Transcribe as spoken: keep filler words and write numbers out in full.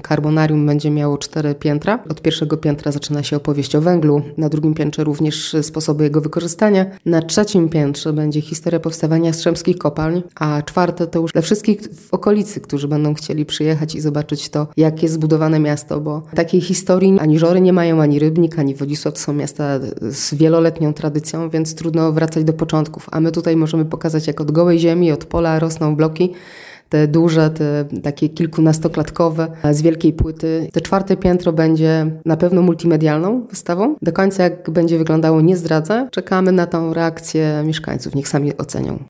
Carbonarium będzie miało cztery piętra. Od pierwszego piętra zaczyna się opowieść o węglu, na drugim piętrze również sposoby jego wykorzystania. Na trzecim piętrze będzie historia powstawania Jastrzębskich Kopalń, a czwarte to już dla wszystkich w okolicy, którzy będą chcieli przyjechać i zobaczyć to, jak jest zbudowane miasto, bo takiej historii ani Żory nie mają, ani Rybnik, ani Wodzisław. To są miasta z wieloletnią tradycją, więc trudno wracać do początków. A my tutaj możemy pokazać, jak od gołej ziemi, od pola rosną bloki, te duże, te takie kilkunastoklatkowe, z wielkiej płyty. To czwarte piętro będzie na pewno multimedialną wystawą. Do końca jak będzie wyglądało, nie zdradzę. Czekamy na tą reakcję mieszkańców, niech sami ocenią.